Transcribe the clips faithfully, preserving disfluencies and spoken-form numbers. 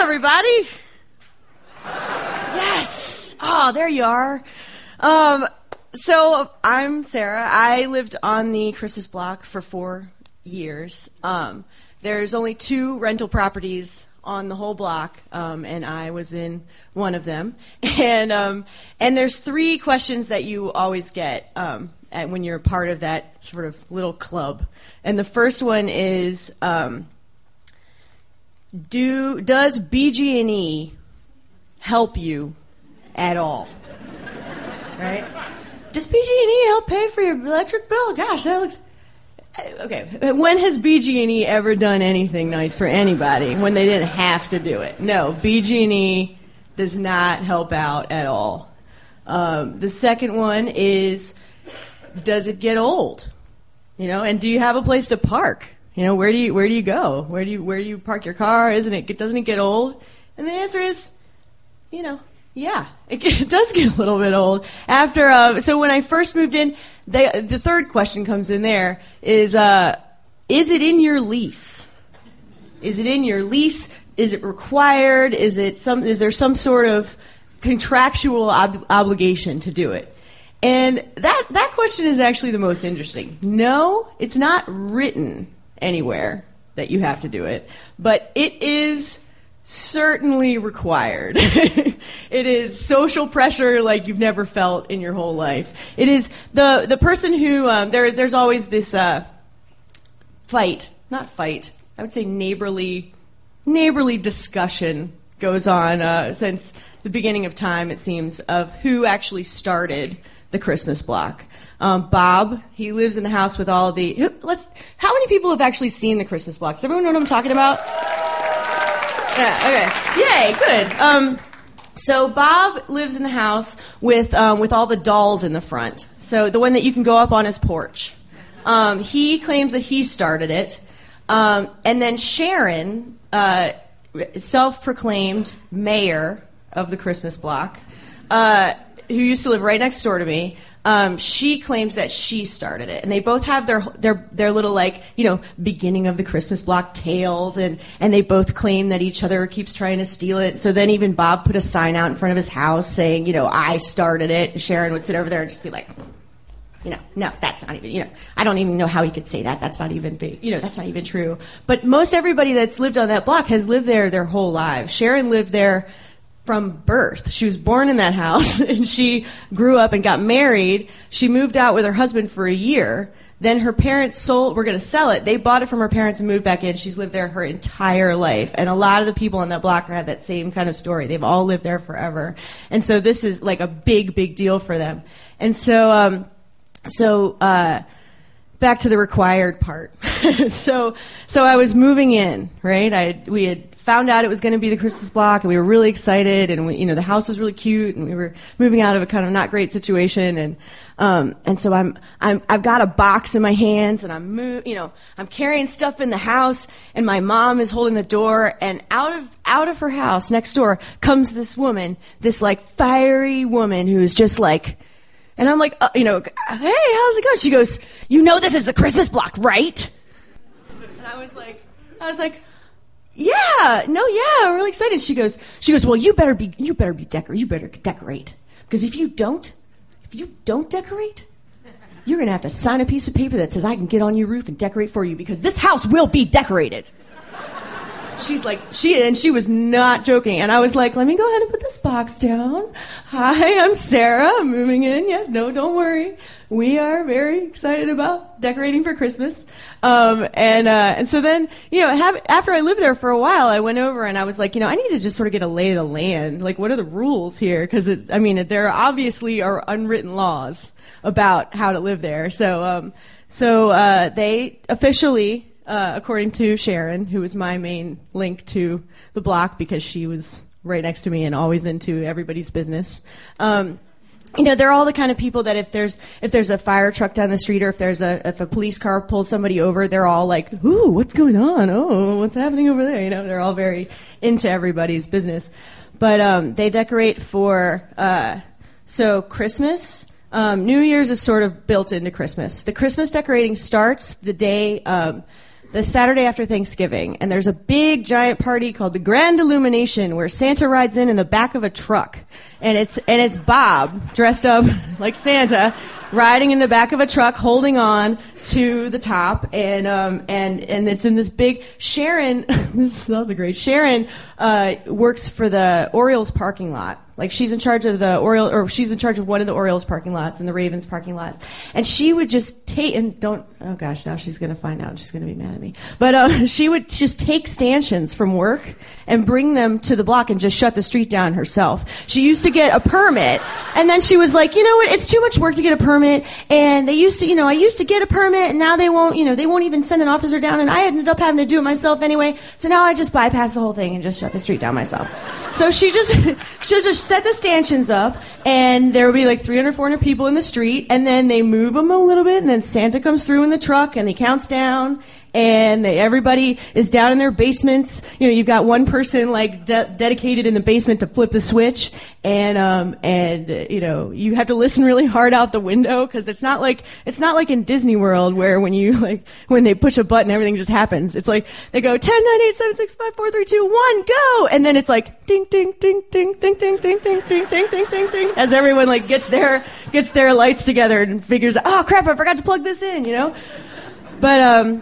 everybody. Yes. Oh, there you are. Um, so I'm Sarah. I lived on the Christmas block for four years. Um, there's only two rental properties on the whole block, um, and I was in one of them. And um, and there's three questions that you always get um, at, when you're part of that sort of little club. And the first one is, um, do does B G and E help you at all? Right? Does B G and E help pay for your electric bill? Gosh, that looks... Okay, when has B G and E ever done anything nice for anybody when they didn't have to do it? No, B G and E does not help out at all. Um, the second one is, does it get old? You know, and do you have a place to park? You know, where do you where do you go? Where do you where do you park your car? Isn't it doesn't it get old? And the answer is, you know, yeah, it, it does get a little bit old. After uh, so when I first moved in, they, the third question comes in there is, uh, is it in your lease? Is it in your lease? Is it required? Is it some? Is there some sort of contractual ob- obligation to do it? And that that question is actually the most interesting. No, it's not written anywhere that you have to do it, but it is certainly required. It is social pressure like you've never felt in your whole life. It is the the person who um, there. There's always this uh, fight, not fight. I would say neighborly, neighborly discussion goes on uh, since the beginning of time. It seems of who actually started the Christmas block. Um, Bob, he lives in the house with all the. Who, let's. How many people have actually seen the Christmas block? Does everyone know what I'm talking about? Yeah, okay. Yay, good. Um, so Bob lives in the house with um, with all the dolls in the front. So the one that you can go up on his porch. Um, he claims that he started it. Um, and then Sharon, uh, self-proclaimed mayor of the Christmas block, uh, who used to live right next door to me, Um, she claims that she started it, and they both have their their their little like you know beginning of the Christmas block tales, and and they both claim that each other keeps trying to steal it. So then even Bob put a sign out in front of his house saying, you know, I started it. And Sharon would sit over there and just be like, you know, no, that's not even, you know, I don't even know how he could say that. That's not even big, you know, that's not even true. But most everybody that's lived on that block has lived there their whole lives. Sharon lived there from birth. She was born in that house, and she grew up and got married. She moved out with her husband for a year. Then her parents sold, were going to sell it. They bought it from her parents and moved back in. She's lived there her entire life. And a lot of the people on that block have that same kind of story. They've all lived there forever. And so this is like a big, big deal for them. And so, um, so, uh, back to the required part. so, so I was moving in, right? I, we had found out it was going to be the Christmas block, and we were really excited, and we, you know, the house was really cute, and we were moving out of a kind of not great situation, and um, and so I'm I'm I've got a box in my hands, and I'm move, you know, I'm carrying stuff in the house, and my mom is holding the door, and out of out of her house next door comes this woman, this like fiery woman who is just like, and I'm like, uh, you know, hey, how's it going? She goes, you know, this is the Christmas block, right? And I was like, I was like. Yeah, no, yeah, I'm really excited. She goes, she goes, well, you better be, you better be decor, you better decorate, because if you don't, if you don't decorate, you're gonna have to sign a piece of paper that says I can get on your roof and decorate for you because this house will be decorated. She's like, she and she was not joking, and I was like, let me go ahead and put this box down. Hi, I'm Sarah. I'm moving in. Yes, no, don't worry. We are very excited about decorating for Christmas. Um, and uh, and so then, you know, have, after I lived there for a while, I went over and I was like, you know, I need to just sort of get a lay of the land. Like, what are the rules here? Because I mean, there obviously are unwritten laws about how to live there. So um, so uh, they officially. Uh, according to Sharon, who was my main link to the block because she was right next to me and always into everybody's business. Um, you know, they're all the kind of people that if there's if there's a fire truck down the street or if there's a if a police car pulls somebody over, they're all like, "Ooh, what's going on? Oh, what's happening over there?" You know, they're all very into everybody's business. But um, they decorate for uh, so Christmas. Um, New Year's is sort of built into Christmas. The Christmas decorating starts the day. Um, the Saturday after Thanksgiving, and there's a big giant party called the Grand Illumination where Santa rides in in the back of a truck, and it's and it's Bob dressed up like Santa riding in the back of a truck holding on to the top, and um and and it's in this big Sharon this sounds great Sharon uh works for the Orioles parking lot. Like, she's in charge of the Orioles, or she's in charge of one of the Orioles parking lots and the Ravens parking lots. And she would just take, and don't, oh gosh, now she's going to find out. She's going to be mad at me. But uh, she would just take stanchions from work and bring them to the block and just shut the street down herself. She used to get a permit, and then she was like, you know what, it's too much work to get a permit. And they used to, you know, I used to get a permit, and now they won't, you know, they won't even send an officer down, and I ended up having to do it myself anyway. So now I just bypass the whole thing and just shut the street down myself. So she just, she'll just set the stanchions up, and there will be like three hundred, four hundred people in the street, and then they move them a little bit, and then Santa comes through in the truck, and he counts down, and they, everybody is down in their basements. You know, you've got one person like de- dedicated in the basement to flip the switch, and um and uh, you know, you have to listen really hard out the window, because it's not like it's not like in Disney World where when you like when they push a button everything just happens. It's like they go ten, nine, eight, seven, six, five, four, three, two, one, go, and then it's like ding ding ding ding ding ding ding ding ding ding ding ding ding as everyone like gets their gets their lights together and figures out, oh crap, I forgot to plug this in, you know. But um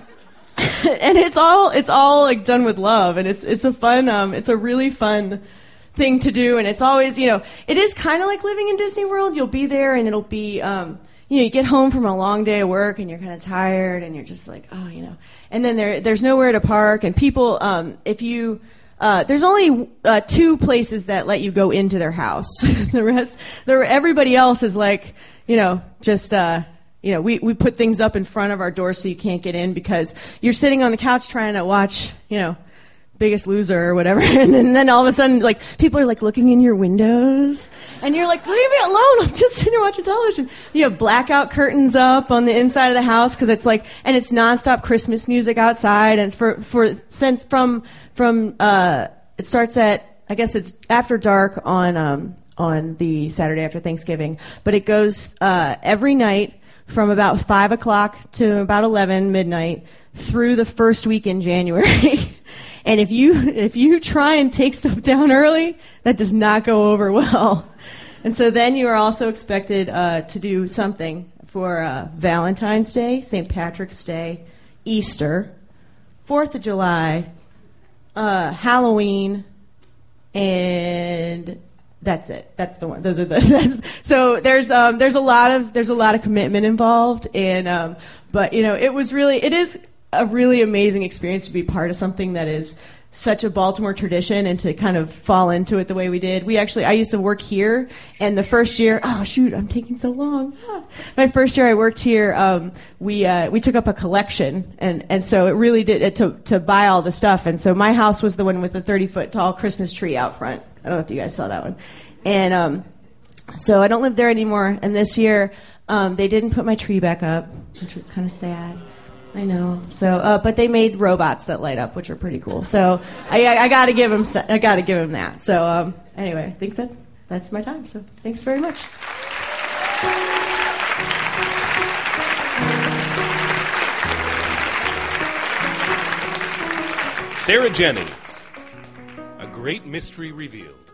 and it's all it's all like done with love, and it's it's a fun um it's a really fun thing to do, and it's always, you know, it is kind of like living in Disney World. You'll be there, and it'll be um you know, you get home from a long day of work, and you're kind of tired, and you're just like, oh, you know, and then there there's nowhere to park, and people um if you uh there's only uh, two places that let you go into their house. The rest, there everybody else is like, you know, just uh you know, we, we put things up in front of our door so you can't get in, because you're sitting on the couch trying to watch, you know, Biggest Loser or whatever, and then, and then all of a sudden, like, people are, like, looking in your windows, and you're like, leave me alone, I'm just sitting here watching television. You have blackout curtains up on the inside of the house, because it's like, and it's nonstop Christmas music outside, and for, for, since from, from, uh, it starts at, I guess it's after dark on, um, on the Saturday after Thanksgiving, but it goes, uh, every night, from about five o'clock to about eleven midnight through the first week in January. And if you if you try and take stuff down early, that does not go over well. And so then you are also expected uh, to do something for uh, Valentine's Day, Saint Patrick's Day, Easter, Fourth of July, uh, Halloween, and that's it. That's the one. Those are the. That's, so there's um there's a lot of there's a lot of commitment involved, and um but you know, it was really it is a really amazing experience to be part of something that is such a Baltimore tradition, and to kind of fall into it the way we did. We actually I used to work here, and the first year oh shoot I'm taking so long. My first year I worked here, um we uh, we took up a collection, and and so it really did it to to buy all the stuff, and so my house was the one with the thirty foot tall Christmas tree out front. I don't know if you guys saw that one. And um, so I don't live there anymore. And this year, um, they didn't put my tree back up, which was kind of sad. I know. So, uh, but they made robots that light up, which are pretty cool. So I, I, I got to give them. I got to give them that. So um, anyway, I think that's that's my time. So thanks very much. Sarah Jennings, A Great Mystery Revealed.